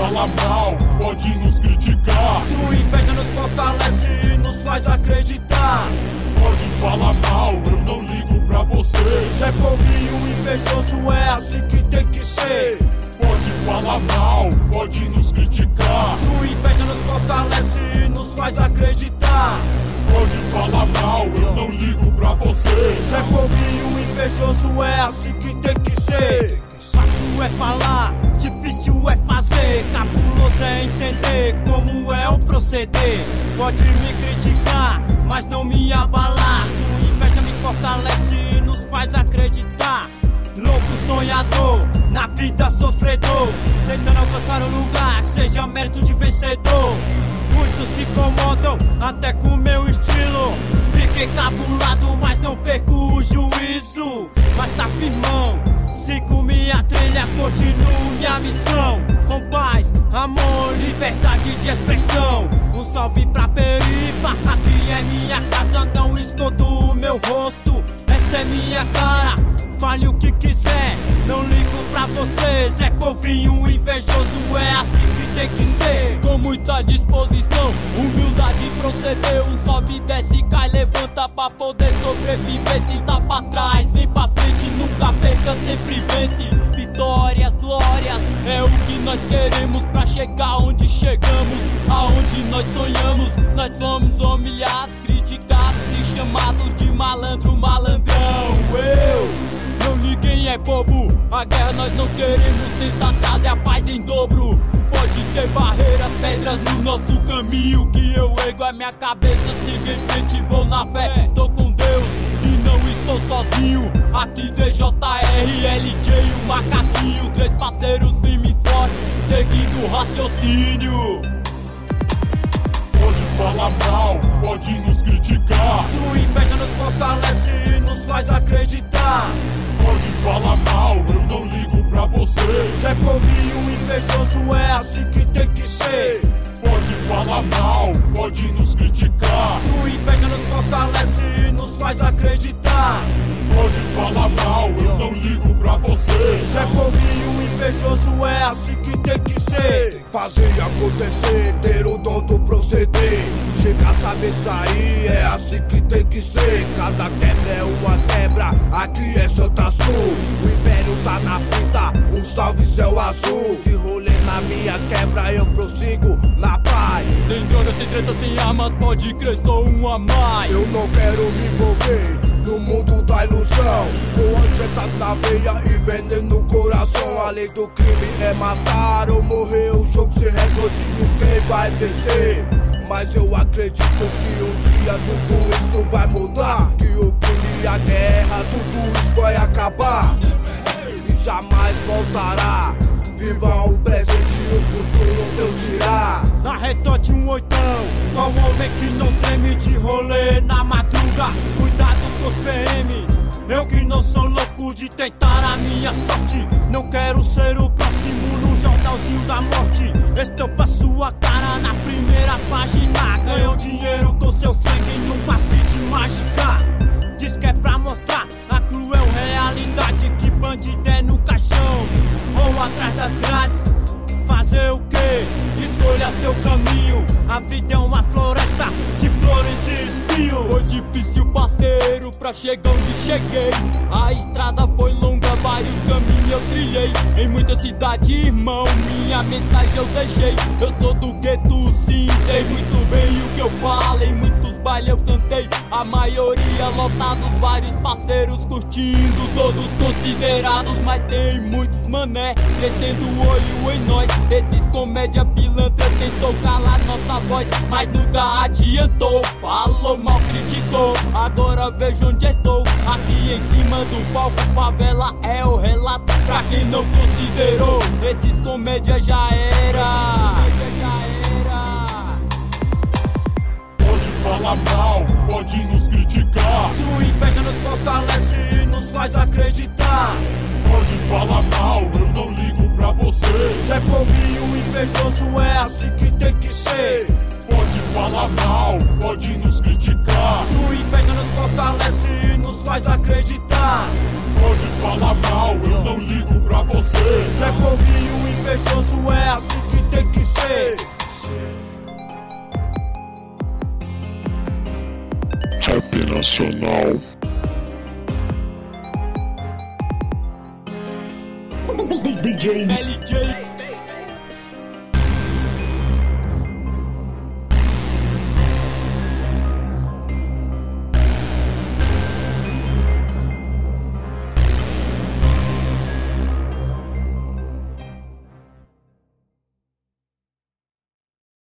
falar mal, pode nos criticar. Sua inveja nos fortalece e nos faz acreditar. Pode falar mal, eu não ligo pra você. Zé Povinho invejoso, é assim que tem que ser. Pode falar mal, pode nos criticar. Sua inveja nos fortalece e nos faz acreditar. Pode falar mal, eu não ligo pra você. Zé Povinho invejoso, é assim que tem que ser. Fácil é falar, difícil é fazer. Cabuloso é entender como é o proceder. Pode me criticar, mas não me abalar. Sua inveja me fortalece e nos faz acreditar. Louco sonhador, na vida sofredor, tentando alcançar um lugar que seja mérito de vencedor. Muitos se incomodam até com meu estilo. Fiquei cabulado, mas não perco o juízo. Mas tá firmão, sigo minha trilha, continuo minha missão. Com paz, amor, liberdade de expressão. Um salve pra Perifa, aqui é minha casa, não escondo o meu rosto. Essa é minha cara, fale o que quiser, não ligo pra você. Zé Povinho invejoso, é assim que tem que ser. Com muita disposição, humildade proceder. Um sobe, desce, cai, levanta pra poder sobreviver. Se tá pra trás, vem pra frente, nunca perca, sempre vence. Vitórias, glórias, é o que nós queremos pra chegar onde chegamos, aonde nós sonhamos. Nós fomos humilhados, criticados e chamados de malandro, malandrão. Não, ninguém é bobo, a guerra nós não queremos, tentar trazer a paz em dobro. Pode ter barreiras, pedras no nosso caminho, que eu ergo a minha cabeça, sigo em frente, vou na fé, tô com Deus e não estou sozinho. Aqui DJR, LJ, o Macaquinho, 3 parceiros firmes e fortes, seguindo o raciocínio. Pode falar mal, pode nos criticar. Sua inveja nos fortalece e nos faz acreditar. Pode falar mal, eu não ligo pra você. Zé Povinho invejoso, é assim que tem que ser. Pode falar mal, pode nos criticar. Sua inveja nos fortalece e nos faz acreditar. Pode falar mal, eu não ligo pra você. Zé Povinho invejoso, é assim que tem que ser. Fazer acontecer, ter o dom do proceder. Chegar a saber sair, é assim que tem que ser. Cada quebra é uma quebra, aqui é Santa Sul. O império tá na fita, um salve céu azul. De rolê na minha quebra, eu prossigo na paz. Sem droga, sem treta, sem armas, pode crer, sou um a mais. Eu não quero me envolver no mundo da ilusão, com ansiedade na veia e veneno no coração. A lei do crime é matar ou morrer, o jogo se recorde quem vai vencer. Mas eu acredito que um dia tudo isso vai mudar, que o crime e a guerra, tudo isso vai acabar e jamais voltará. Viva o presente e o futuro Deus dirá. Na retote um oitão, qual homem que não treme de rolê na madruga? Cuidado com os PMs, eu que não sou louco de tentar a minha sorte. Não quero ser o próximo no jornalzinho da morte. Estampa sua cara na primeira página. Ganhou dinheiro com seu sangue num passe de mágica. Diz que é pra mostrar a cruel realidade, que bandido é no caixão ou atrás das grades. Fazer o quê? Escolha seu caminho. A vida é uma floresta de flores e espinhos. Foi difícil, parceiro, pra chegar onde cheguei. A estrada foi longa, vários caminhos eu trilhei. Em muita cidade, irmão, minha mensagem eu deixei. Eu sou do gueto, sim, sei muito bem o que eu falo. Em muitos bailes eu cantei, a maioria lotados, vários parceiros curtindo, todos considerados. Mas tem muitos mané crescendo o olho em nós. Esses comédia pilantra tentou calar nossa voz, mas nunca adiantou. Falou mal, criticou, agora vejo onde estou. Aqui em cima do palco, favela é o relato pra quem não considerou. Esses comédia já era. Pode falar mal, pode nos criticar. Sua inveja nos fortalece e nos faz acreditar. Pode falar mal, eu não ligo pra você. Zé Povinho invejoso, é assim que tem que ser. Pode falar mal, pode nos criticar. Sua inveja nos fortalece e nos faz acreditar. Pode falar mal, eu não ligo pra você. Zé Povinho invejoso, é assim que tem Rap nacional. LJ